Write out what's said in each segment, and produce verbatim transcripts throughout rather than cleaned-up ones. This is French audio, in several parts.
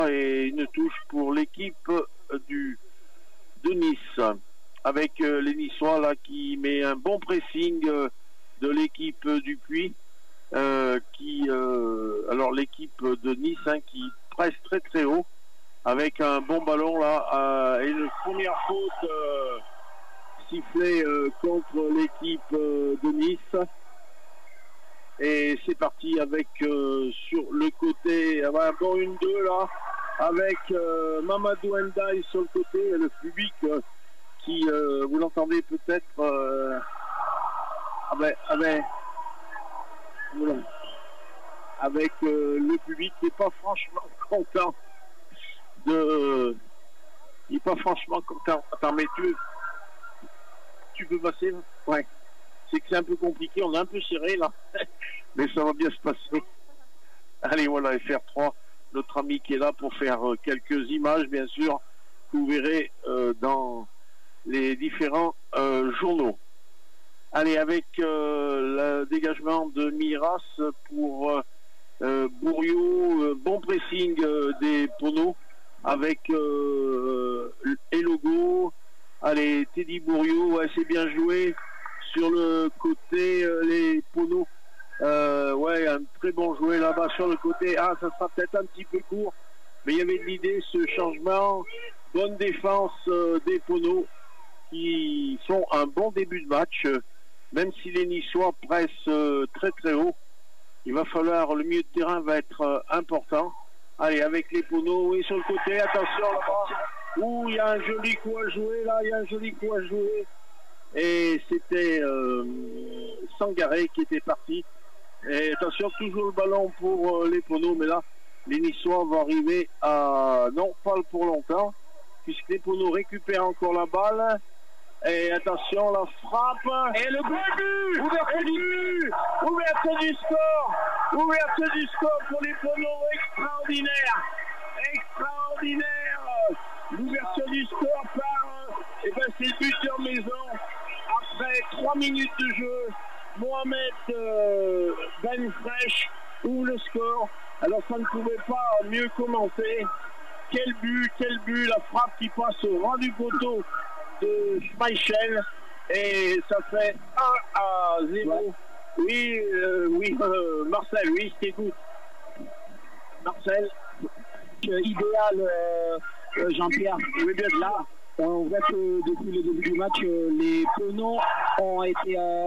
Et une touche pour l'équipe du de Nice, avec les Niçois là qui met un bon pressing de l'équipe du Puy, euh, qui euh, alors l'équipe de Nice hein, qui presse très très haut avec un bon ballon là euh, et une première faute euh, sifflée euh, contre l'équipe euh, de Nice. Et c'est parti avec euh, sur le côté, un bon une deux là, avec euh, Mamadou Ndiaye sur le côté, et le public euh, qui, euh, vous l'entendez peut-être, euh, avec, avec, voilà, avec euh, le public qui n'est pas franchement content de... Euh, il n'est pas franchement content. Attends, mais tu, tu peux passer? Ouais. C'est que c'est un peu compliqué, on est un peu serré là, mais ça va bien se passer. Allez, voilà, F R trois, notre ami qui est là pour faire euh, quelques images, bien sûr, que vous verrez euh, dans les différents euh, journaux. Allez, avec euh, le dégagement de Miras pour euh, euh, Bourriot, euh, bon pressing euh, des Poneaux, avec euh, Elogo. Allez, Teddy Bourriot, ouais, c'est bien joué. Sur le côté, euh, les Poneaux, euh, ouais, un très bon jouet là-bas sur le côté. Ah, ça sera peut-être un petit peu court, mais il y avait de l'idée, ce changement. Bonne défense euh, des Poneaux qui font un bon début de match, euh, même si les Niçois pressent euh, très très haut. Il va falloir, le milieu de terrain va être euh, important. Allez, avec les Poneaux, et sur le côté, attention là-bas. Ouh, il y a un joli coup à jouer là, il y a un joli coup à jouer. Et c'était euh, Sangaré qui était parti. Et attention, toujours le ballon pour euh, les Poneaux, mais là, les Niçois vont arriver à... Non, pas pour longtemps, puisque les Poneaux récupèrent encore la balle. Et attention, la frappe. Et le but. Ouverture du Ouverture du score. Ouverture du score pour les Poneaux. Extraordinaire. Extraordinaire. L'ouverture du score par... Et ben c'est le buteur maison. Après trois minutes de jeu, Mohamed euh, Benfresh ouvre le score. Alors ça ne pouvait pas mieux commencer. Quel but, quel but, la frappe qui passe au ras du poteau de Schmeichel. Et ça fait un à zéro. Ouais. Oui, euh, oui, euh, Marcel, oui, je t'écoute. Marcel. Euh, idéal, euh, euh, Jean-Pierre. Oui, bien là. On voit que depuis le début du match, euh, les Poneaux ont été euh,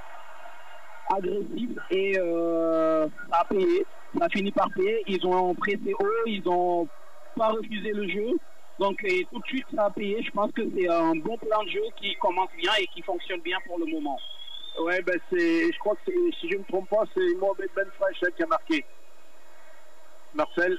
agressifs et euh, ça a payé. Ça a fini par payer. Ils ont pressé haut, ils n'ont pas refusé le jeu. Donc et tout de suite, ça a payé. Je pense que c'est un bon plan de jeu qui commence bien et qui fonctionne bien pour le moment. Ouais, ben c'est, je crois que si je ne me trompe pas, c'est Mohamed Benfresh qui a marqué. Marcel.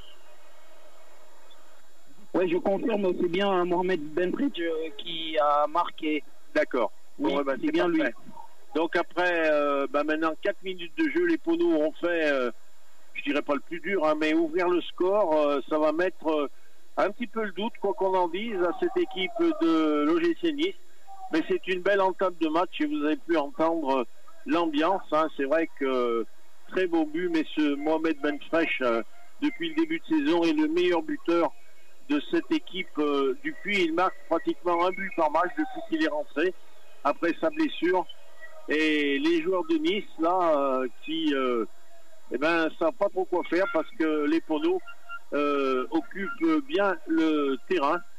Oui, je confirme, c'est bien Mohamed Benfresh euh, qui a marqué. D'accord. Oui, bon, ouais, bah, c'est bien lui. Donc après, euh, bah, maintenant quatre minutes de jeu, les Poneaux ont fait, euh, je dirais pas le plus dur, hein, mais ouvrir le score, euh, ça va mettre euh, un petit peu le doute, quoi qu'on en dise, à cette équipe de l'O G C Nice. Mais c'est une belle entame de match et vous avez pu entendre euh, l'ambiance. Hein. C'est vrai que euh, très beau but, mais ce Mohamed Benfresh, euh, depuis le début de saison, est le meilleur buteur de cette équipe euh, du Puy. Il marque pratiquement un but par match depuis qu'il est rentré, après sa blessure. Et les joueurs de Nice, là, euh, qui euh, eh ben, savent pas trop quoi faire parce que les Poneaux euh, occupent bien le terrain.